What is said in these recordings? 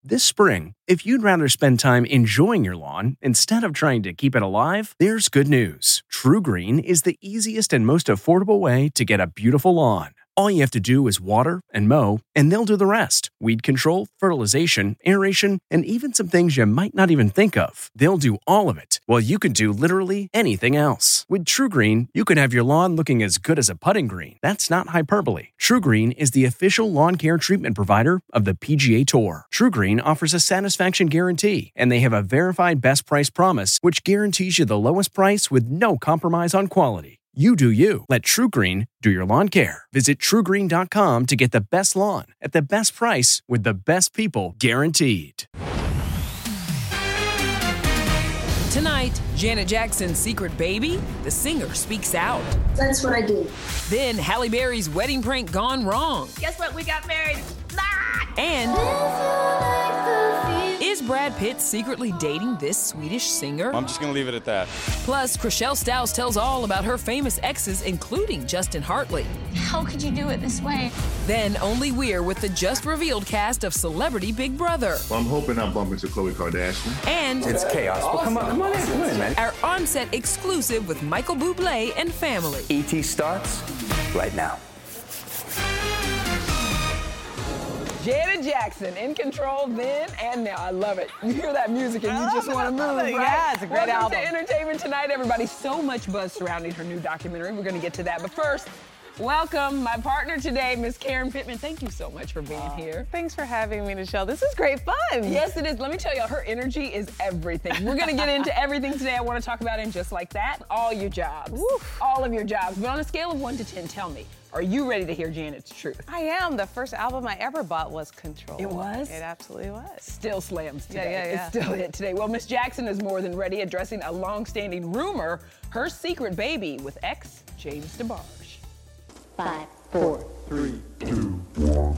This spring, if you'd rather spend time enjoying your lawn instead of trying to keep it alive, there's good news. TruGreen is the easiest and most affordable way to get a beautiful lawn. All you have to do is water and mow, and they'll do the rest. Weed control, fertilization, aeration, and even some things you might not even think of. They'll do all of it, while you can do literally anything else. With TruGreen, you can have your lawn looking as good as a putting green. That's not hyperbole. TruGreen is the official lawn care treatment provider of the PGA Tour. TruGreen offers a satisfaction guarantee, and they have a verified best price promise, which guarantees you the lowest price with no compromise on quality. You do you. Let TruGreen do your lawn care. Visit TruGreen.com to get the best lawn at the best price with the best people guaranteed. Tonight, Janet Jackson's secret baby, the singer speaks out. That's what I do. Then Halle Berry's wedding prank gone wrong. Guess what? We got married. And is Brad Pitt secretly dating this Swedish singer? I'm just going to leave it at that. Plus, Chrishell Stause tells all about her famous exes, including Justin Hartley. How could you do it this way? Then only we're with the just-revealed cast of Celebrity Big Brother. Well, I'm hoping I bump into Khloe Kardashian. And it's chaos. Well, come on in, man. Our on-set exclusive with Michael Bublé and family. ET starts right now. Janet Jackson in control then and now. I love it. You hear that music and you just want to move, right? Yeah, it's a great album. Welcome to Entertainment Tonight, everybody. So much buzz surrounding her new documentary. We're going to get to that. But first, welcome my partner today, Miss Karen Pittman. Thank you so much for being here. Thanks for having me, Nichelle. This is great fun. Yes, it is. Let me tell you, her energy is everything. We're going to get into everything today I want to talk about, and just like that, all your jobs. Oof. All of your jobs. But on a scale of 1 to 10, tell me, are you ready to hear Janet's truth? I am. The first album I ever bought was Control. It was? It absolutely was. Still slams today. Yeah. It's still it today. Well, Miss Jackson is more than ready, addressing a long-standing rumor, her secret baby with ex James DeBarge. 5, 4, 3, 2, 1.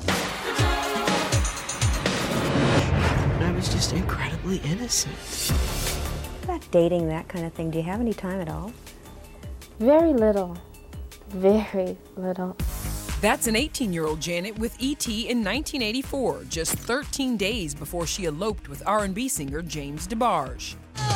I was just incredibly innocent. About dating, that kind of thing. Do you have any time at all? Very little. Very little. That's an 18-year-old Janet with E.T. in 1984, just 13 days before she eloped with R&B singer James DeBarge.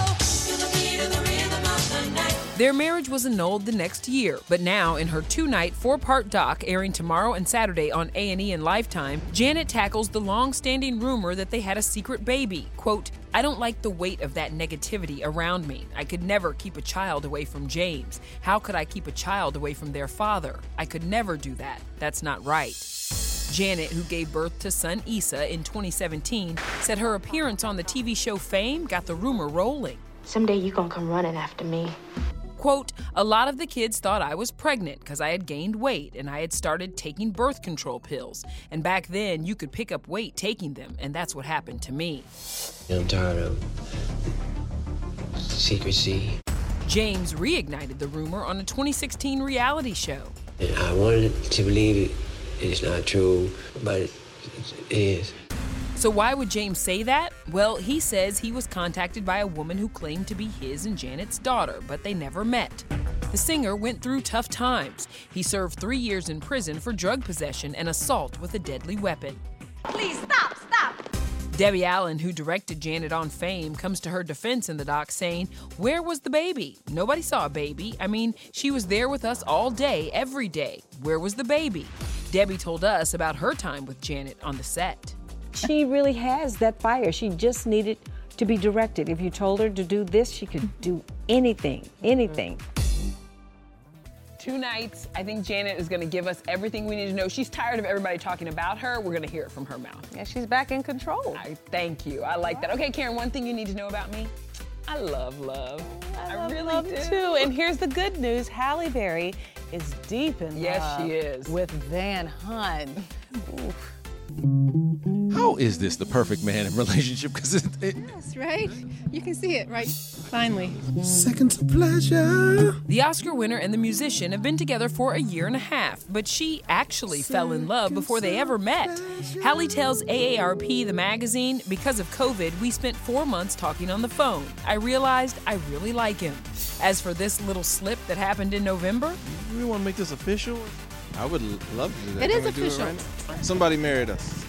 Their marriage was annulled the next year, but now in her 2-night, 4-part doc airing tomorrow and Saturday on A&E and Lifetime, Janet tackles the long-standing rumor that they had a secret baby. Quote, "I don't like the weight of that negativity around me. I could never keep a child away from James. How could I keep a child away from their father? I could never do that. That's not right." Janet, who gave birth to son Issa in 2017, said her appearance on the TV show Fame got the rumor rolling. Someday you're gonna come running after me. Quote, "A lot of the kids thought I was pregnant because I had gained weight and I had started taking birth control pills. And back then, you could pick up weight taking them, and that's what happened to me." I'm tired of secrecy. James reignited the rumor on a 2016 reality show. And I wanted to believe it's not true, but it is. So why would James say that? Well, he says he was contacted by a woman who claimed to be his and Janet's daughter, but they never met. The singer went through tough times. He served 3 years in prison for drug possession and assault with a deadly weapon. Please stop. Debbie Allen, who directed Janet on Fame, comes to her defense in the doc saying, "Where was the baby? Nobody saw a baby. I mean, she was there with us all day, every day. Where was the baby?" Debbie told us about her time with Janet on the set. She really has that fire. She just needed to be directed. If you told her to do this, she could do anything. 2 nights. I think Janet is going to give us everything we need to know. She's tired of everybody talking about her. We're going to hear it from her mouth. Yeah, she's back in control. Thank you. I like that. Okay, Karen, one thing you need to know about me. I love love. I really love do. Too. And here's the good news. Halle Berry is deep in love. Yes, she is. With Van Hun. Oof. How is this the perfect man in relationship? Because Yes, right? You can see it, right? Finally. Seconds of pleasure. The Oscar winner and the musician have been together for a year and a half, but she actually fell in love before they ever met. Halle tells AARP, the magazine, "Because of COVID, we spent 4 months talking on the phone. I realized I really like him." As for this little slip that happened in November, you want to make this official? I would love to do that. It Can is we do official. right now? Somebody married us.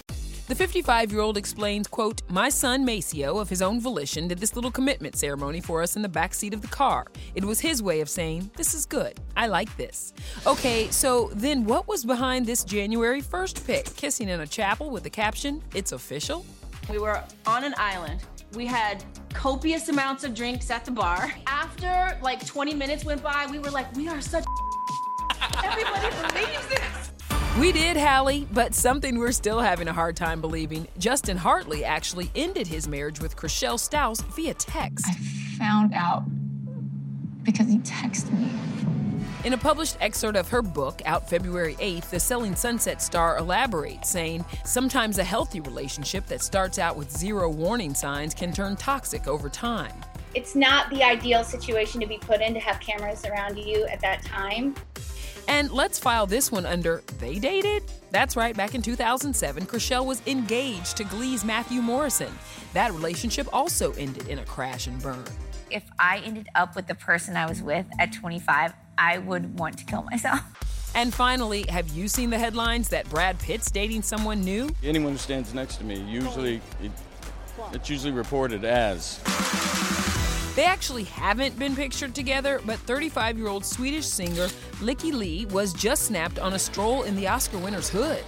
The 55-year-old explains, quote, "My son Maceo, of his own volition, did this little commitment ceremony for us in the backseat of the car. It was his way of saying, this is good. I like this." Okay, so then what was behind this January 1st pic? Kissing in a chapel with the caption, "It's official"? We were on an island. We had copious amounts of drinks at the bar. After like 20 minutes went by, we were like, we are such everybody believes this. We did, Hallie, but something we're still having a hard time believing. Justin Hartley actually ended his marriage with Chrishell Stause via text. I found out because he texted me. In a published excerpt of her book, out February 8th, the Selling Sunset star elaborates, saying, "Sometimes a healthy relationship that starts out with zero warning signs can turn toxic over time." It's not the ideal situation to be put in to have cameras around you at that time. And let's file this one under they dated? That's right, back in 2007, Chrishell was engaged to Glee's Matthew Morrison. That relationship also ended in a crash and burn. If I ended up with the person I was with at 25, I would want to kill myself. And finally, have you seen the headlines that Brad Pitt's dating someone new? Anyone who stands next to me, it's usually reported as. They actually haven't been pictured together, but 35-year-old Swedish singer Lykke Li was just snapped on a stroll in the Oscar winner's hood.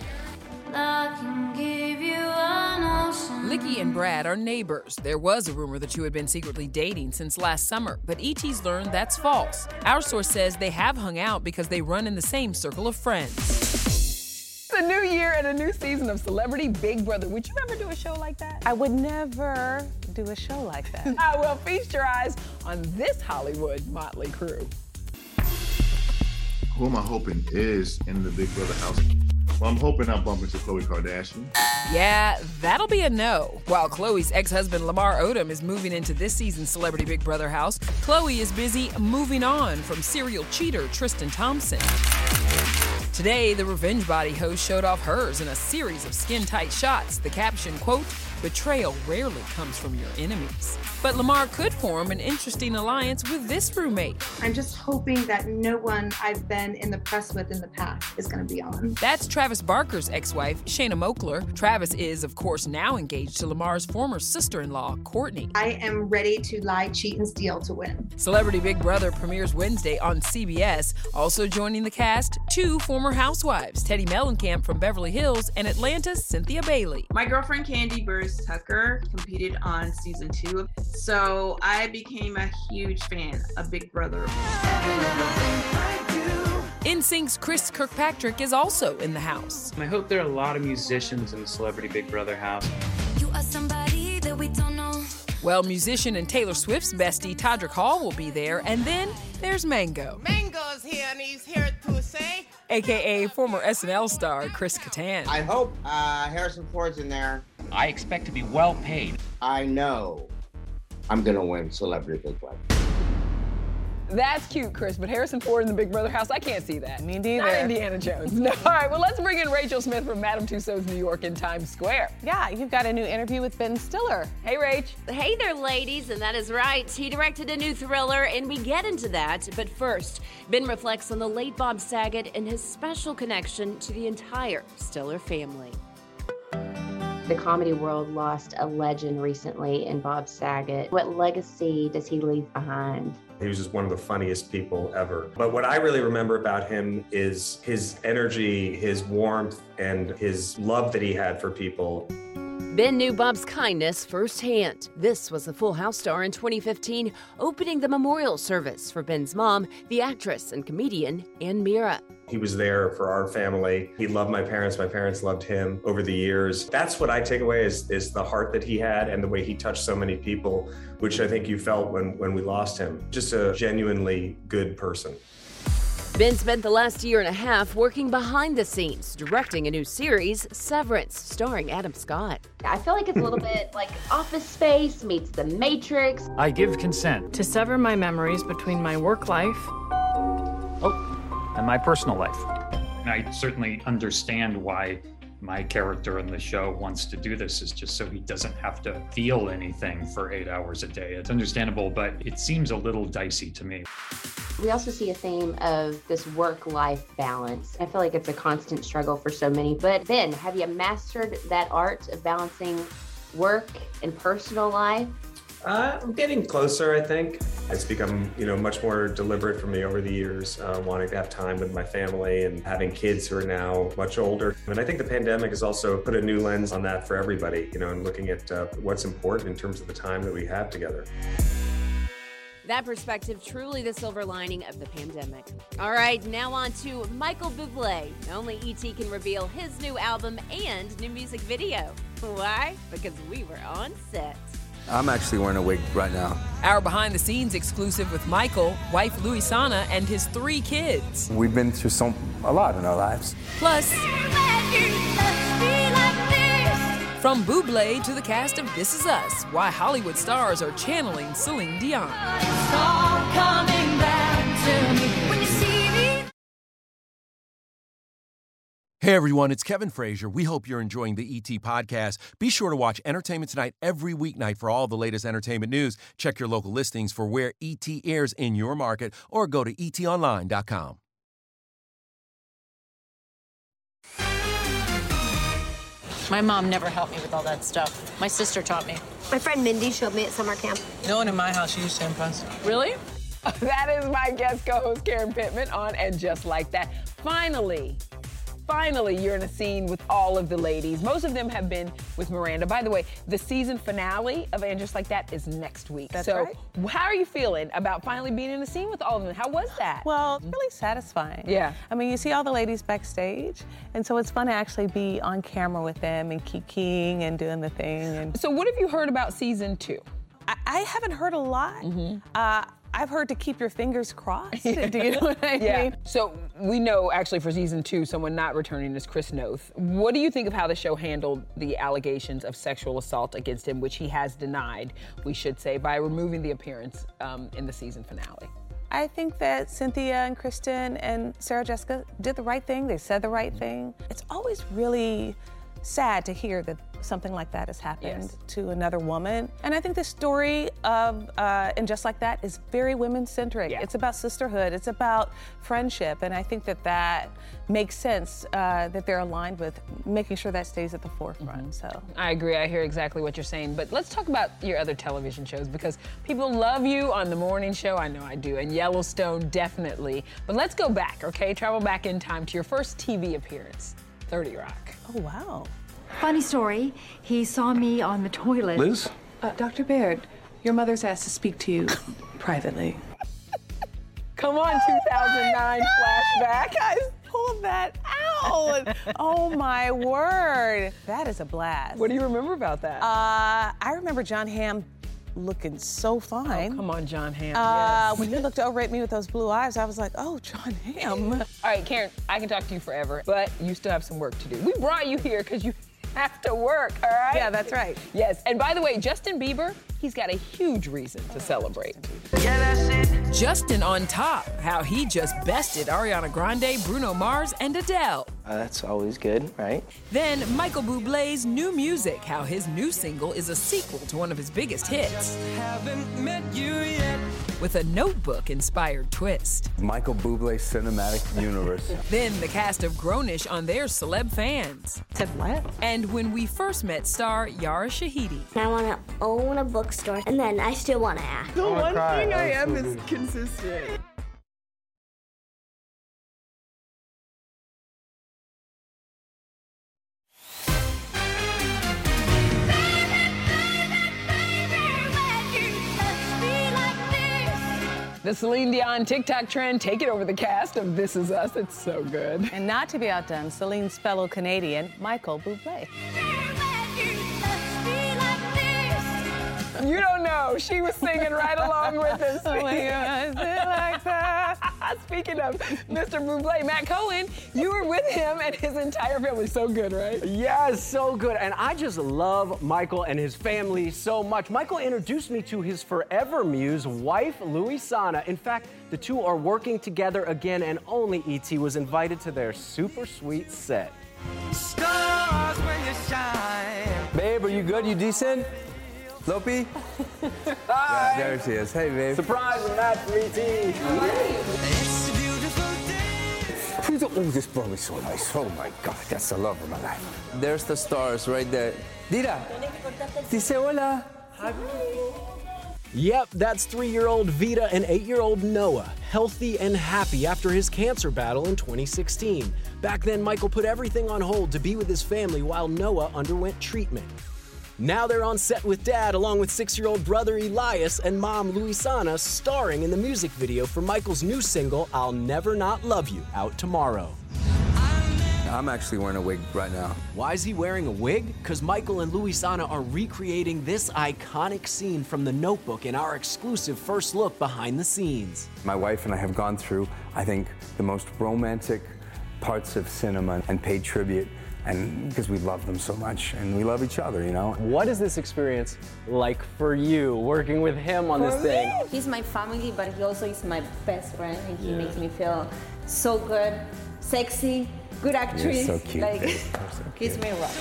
Lykke and Brad are neighbors. There was a rumor the two had been secretly dating since last summer, but ET's learned that's false. Our source says they have hung out because they run in the same circle of friends. It's a new year and a new season of Celebrity Big Brother. Would you ever do a show like that? I would never do a show like that. Well, feast your eyes on this Hollywood motley crew. Who am I hoping is in the Big Brother house? Well, I'm hoping I bump into Khloe Kardashian. Yeah, that'll be a no. While Khloe's ex-husband Lamar Odom is moving into this season's Celebrity Big Brother house, Khloe is busy moving on from serial cheater Tristan Thompson. Today, the Revenge Body host showed off hers in a series of skin-tight shots. The caption, quote, "Betrayal rarely comes from your enemies." But Lamar could form an interesting alliance with this roommate. I'm just hoping that no one I've been in the press with in the past is going to be on. That's Travis Barker's ex-wife, Shayna Moakler. Travis is, of course, now engaged to Lamar's former sister-in-law, Courtney. I am ready to lie, cheat, and steal to win. Celebrity Big Brother premieres Wednesday on CBS. Also joining the cast, two former housewives, Teddy Mellencamp from Beverly Hills and Atlanta's Cynthia Bailey. My girlfriend Candy Burrs Tucker competed on season 2, so I became a huge fan of Big Brother. NSYNC's Chris Kirkpatrick is also in the house. I hope there are a lot of musicians in the Celebrity Big Brother house. You are somebody that we don't know. Well, musician and Taylor Swift's bestie Todrick Hall will be there, and then there's Mango. Mango's here, and he's here to say, AKA former SNL star Chris Kattan. I hope Harrison Ford's in there. I expect to be well paid. I know I'm gonna win Celebrity Big Brother. That's cute, Chris, but Harrison Ford in the Big Brother house, I can't see that. Me neither. Not Indiana Jones. No. All right, well, let's bring in Rachel Smith from Madame Tussauds New York in Times Square. Yeah, you've got a new interview with Ben Stiller. Hey, Rach. Hey there, ladies, and that is right. He directed a new thriller, and we get into that. But first, Ben reflects on the late Bob Saget and his special connection to the entire Stiller family. The comedy world lost a legend recently in Bob Saget. What legacy does he leave behind? He was just one of the funniest people ever. But what I really remember about him is his energy, his warmth, and his love that he had for people. Ben knew Bob's kindness firsthand. This was the Full House star in 2015, opening the memorial service for Ben's mom, the actress and comedian Ann Mira. He was there for our family. He loved my parents loved him over the years. That's what I take away is the heart that he had and the way he touched so many people, which I think you felt when we lost him. Just a genuinely good person. Ben spent the last year and a half working behind the scenes, directing a new series, Severance, starring Adam Scott. I feel like it's a little bit like Office Space meets The Matrix. I give consent to sever my memories between my work life and my personal life. I certainly understand why my character in the show wants to do this is just so he doesn't have to feel anything for 8 hours a day. It's understandable, but it seems a little dicey to me. We also see a theme of this work-life balance. I feel like it's a constant struggle for so many. But Ben, have you mastered that art of balancing work and personal life? I'm getting closer, I think. It's become, much more deliberate for me over the years, wanting to have time with my family and having kids who are now much older. And I think the pandemic has also put a new lens on that for everybody, and looking at what's important in terms of the time that we have together. That perspective, truly the silver lining of the pandemic. All right, now on to Michael Bublé. Only E.T. can reveal his new album and new music video. Why? Because we were on set. I'm actually wearing a wig right now. Our behind-the-scenes exclusive with Michael, wife Louisana, and his 3 kids. We've been through a lot in our lives. Plus, from Bublé to the cast of This Is Us, why Hollywood stars are channeling Celine Dion. Hey everyone, it's Kevin Frazier. We hope you're enjoying the ET podcast. Be sure to watch Entertainment Tonight every weeknight for all the latest entertainment news. Check your local listings for where ET airs in your market or go to etonline.com. My mom never helped me with all that stuff. My sister taught me. My friend Mindy showed me at summer camp. No one in my house used tampons. Really? That is my guest co-host Karen Pittman on And Just Like That. Finally, you're in a scene with all of the ladies. Most of them have been with Miranda. By the way, the season finale of And Just Like That is next week. That's so right. How are you feeling about finally being in a scene with all of them? How was that? Well, it's really satisfying. Yeah. I mean, you see all the ladies backstage, and so it's fun to actually be on camera with them and kikiing and doing the thing. And So what have you heard about season 2? I haven't heard a lot. I've heard to keep your fingers crossed. Do you know what I mean? So we know actually for season 2, someone not returning is Chris Noth. What do you think of how the show handled the allegations of sexual assault against him, which he has denied, we should say, by removing the appearance in the season finale? I think that Cynthia and Kristen and Sarah Jessica did the right thing. They said the right thing. It's always really sad to hear that something like that has happened to another woman. And I think the story of And Just Like That is very women-centric. It's about sisterhood. It's about friendship. And I think that makes sense that they're aligned with making sure that stays at the forefront. So I agree. I hear exactly what you're saying. But let's talk about your other television shows, because people love you on The Morning Show. I know I do. And Yellowstone, definitely. But let's go back, okay? Travel back in time to your first TV appearance, 30 Rock. Oh, wow. Funny story, he saw me on the toilet. Liz? Dr. Baird, your mother's asked to speak to you privately. Come on, 2009 flashback. Guys, pull that out. Oh, my word. That is a blast. What do you remember about that? I remember John Hamm looking so fine. Oh, come on, John Hamm. Yes. When he looked over at me with those blue eyes, I was like, oh, John Hamm. All right, Karen, I can talk to you forever, but you still have some work to do. We brought you here because you have to work, all right? Yeah, that's right. Yes, and by the way, Justin Bieber, he's got a huge reason to celebrate. Justin on top, how he just bested Ariana Grande, Bruno Mars, and Adele. That's always good, right? Then Michael Bublé's new music, how his new single is a sequel to one of his biggest hits. With a Notebook-inspired twist. Michael Bublé Cinematic Universe. Then the cast of Grownish on their celeb fans. Said what? And when we first met star Yara Shahidi. I want to own a bookstore, and then I still want to act. The one thing I am is consistent. The Celine Dion TikTok trend taking over the cast of This Is Us. It's so good. And not to be outdone, Celine's fellow Canadian, Michael Bublé. You don't know. She was singing right along with us. Oh my God, like that. Speaking of Mr. Bublé, Matt Cohen, you were with him and his entire family. So good, right? Yes, so good. And I just love Michael and his family so much. Michael introduced me to his forever muse, wife Louisana. In fact, the two are working together again, and only E.T. was invited to their super sweet set. Star Babe, are you good? You decent? Lopi? Hi. Yeah, there she is. Hey, babe. Surprise, we're at 3T. Oh, this bro is so nice. Oh my God, that's the love of my life. There's the stars right there. Dira, dice hola. Yep, that's 3-year-old Vita and 8-year-old Noah, healthy and happy after his cancer battle in 2016. Back then, Michael put everything on hold to be with his family while Noah underwent treatment. Now they're on set with Dad, along with 6-year-old brother Elias and mom Luisana, starring in the music video for Michael's new single, I'll Never Not Love You, out tomorrow. I'm actually wearing a wig right now. Why is he wearing a wig? Because Michael and Luisana are recreating this iconic scene from The Notebook in our exclusive first look behind the scenes. My wife and I have gone through, I think, the most romantic parts of cinema and paid tribute, and because we love them so much and we love each other, you know. What is this experience like for you, working with him on this thing? He's my family, but he also is my best friend, and he makes me feel so good, sexy, good actress. You're so cute, like, babe. You're so gives cute. me a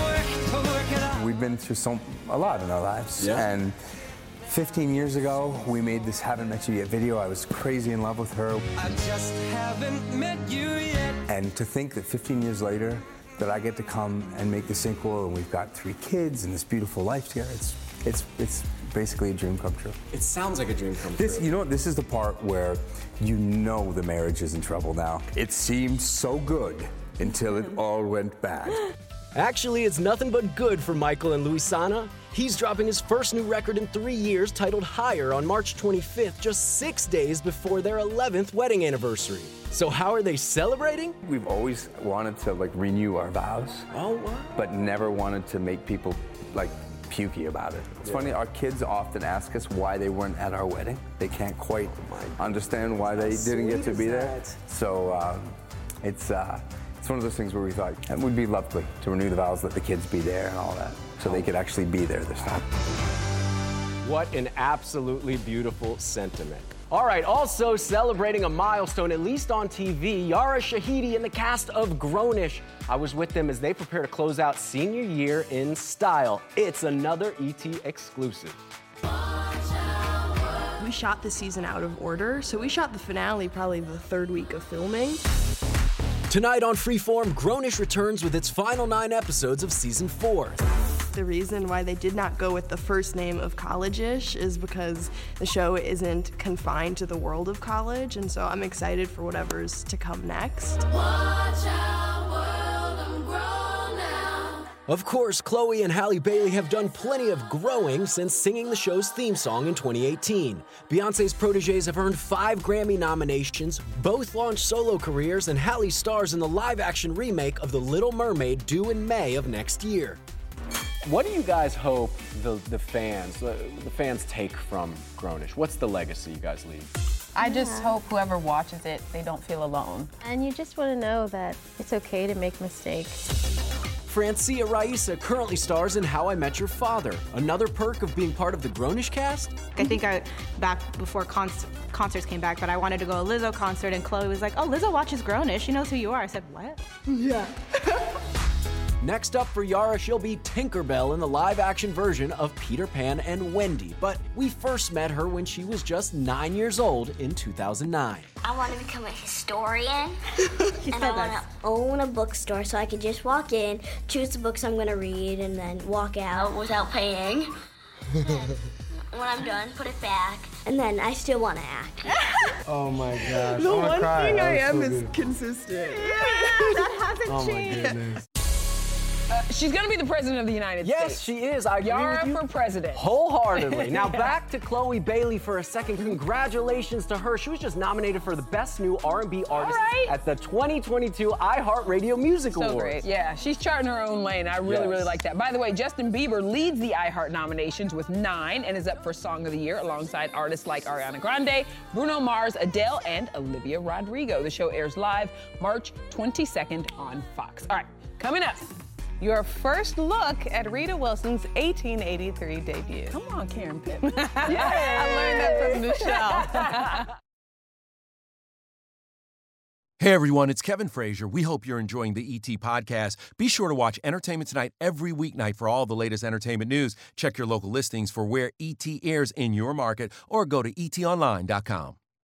rush. We've been through a lot in our lives, and 15 years ago, we made this Haven't Met You Yet video. I was crazy in love with her. I just haven't met you yet. And to think that 15 years later, that I get to come and make the sequel, and we've got 3 kids and this beautiful life together, it's basically a dream come true. It sounds like a dream come true. You know what, this is the part where you know the marriage is in trouble now. It seemed so good until it all went bad. Actually, it's nothing but good for Michael and Luisana. He's dropping his first new record in 3 years, titled Higher, on March 25th, just 6 days before their 11th wedding anniversary. So how are they celebrating? We've always wanted to renew our vows. Oh, wow. But never wanted to make people pukey about it. It's funny, our kids often ask us why they weren't at our wedding. They can't quite understand why they didn't get to be there. So it's one of those things where we thought it would be lovely to renew the vows, let the kids be there and all that, so they could actually be there this time. What an absolutely beautiful sentiment. All right, also celebrating a milestone, at least on TV, Yara Shahidi and the cast of Grownish. I was with them as they prepare to close out senior year in style. It's another ET exclusive. We shot the season out of order, so we shot the finale probably the 3rd week of filming. Tonight on Freeform, Grownish returns with its final 9 episodes of season 4. The reason why they did not go with the first name of College-ish is because the show isn't confined to the world of college, and so I'm excited for whatever's to come next. Watch out, world, I'm grown now. Of course, Chloe and Halle Bailey have done plenty of growing since singing the show's theme song in 2018. Beyoncé's protégés have earned 5 Grammy nominations, both launched solo careers, and Halle stars in the live-action remake of The Little Mermaid due in May of next year. What do you guys hope the fans take from Grownish? What's the legacy you guys leave? I just hope whoever watches it, they don't feel alone. And you just want to know that it's okay to make mistakes. Francia Raisa currently stars in How I Met Your Father, another perk of being part of the Grownish cast. I think back before concerts came back, but I wanted to go to a Lizzo concert, and Chloe was like, oh, Lizzo watches Grownish, she knows who you are. I said, what? Yeah. Next up for Yara, she'll be Tinkerbell in the live-action version of Peter Pan and Wendy, but we first met her when she was just 9 years old in 2009. I want to become a historian, and I want to own a bookstore so I can just walk in, choose the books I'm going to read, and then walk out without paying. When I'm done, put it back, and then I still want to act. Oh my gosh. The one thing I am so is good. consistent. That hasn't changed. My goodness. She's gonna be the president of the United States. Yes, she is. I agree Yara with you for president. Wholeheartedly. Now back to Chloe Bailey for a second. Congratulations to her. She was just nominated for the Best New R&B Artist at the 2022 iHeartRadio Music Awards. So great. Yeah, she's charting her own lane. I really like that. By the way, Justin Bieber leads the iHeart nominations with 9 and is up for Song of the Year alongside artists like Ariana Grande, Bruno Mars, Adele, and Olivia Rodrigo. The show airs live March 22nd on Fox. All right, coming up. Your first look at Rita Wilson's 1883 debut. Come on, Karen Pitt. I learned that from Michelle. Hey everyone, it's Kevin Frazier. We hope you're enjoying the ET podcast. Be sure to watch Entertainment Tonight every weeknight for all the latest entertainment news. Check your local listings for where ET airs in your market or go to etonline.com.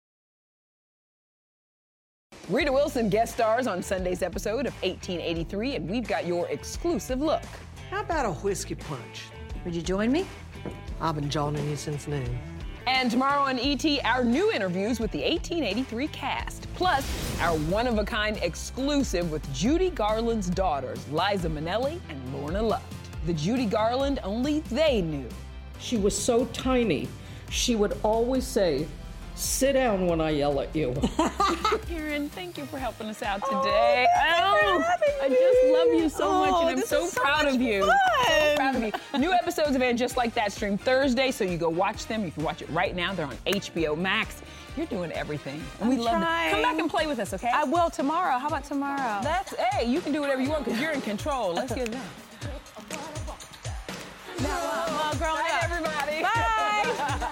Rita Wilson guest stars on Sunday's episode of 1883, and we've got your exclusive look. How about a whiskey punch? Would you join me? I've been joining you since noon. And tomorrow on ET, our new interviews with the 1883 cast. Plus, our one-of-a-kind exclusive with Judy Garland's daughters, Liza Minnelli and Lorna Luft. The Judy Garland only they knew. She was so tiny, she would always say, "Sit down when I yell at you." Karen, thank you for helping us out today. I just love you so much, and I'm so proud of you. So proud of you. New episodes of And Just Like That stream Thursday, so you go watch them. You can watch it right now. They're on HBO Max. You're doing everything, and we love it. Come back and play with us, okay? I will tomorrow. How about tomorrow? Hey, you can do whatever you want because you're in control. Let's get it done. Well, grown Bye, up. everybody. Bye.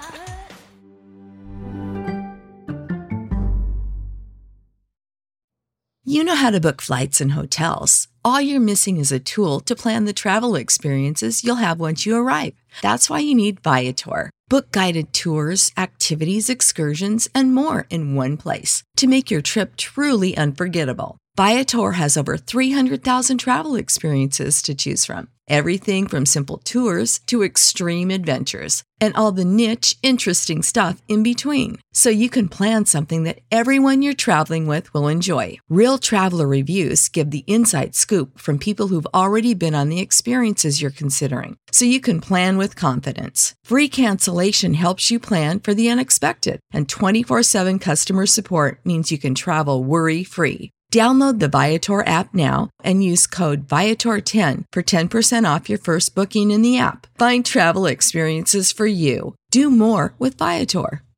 You know how to book flights and hotels. All you're missing is a tool to plan the travel experiences you'll have once you arrive. That's why you need Viator. Book guided tours, activities, excursions, and more in one place to make your trip truly unforgettable. Viator has over 300,000 travel experiences to choose from. Everything from simple tours to extreme adventures and all the niche, interesting stuff in between. So you can plan something that everyone you're traveling with will enjoy. Real traveler reviews give the inside scoop from people who've already been on the experiences you're considering. So you can plan with confidence. Free cancellation helps you plan for the unexpected. And 24/7 customer support means you can travel worry-free. Download the Viator app now and use code Viator10 for 10% off your first booking in the app. Find travel experiences for you. Do more with Viator.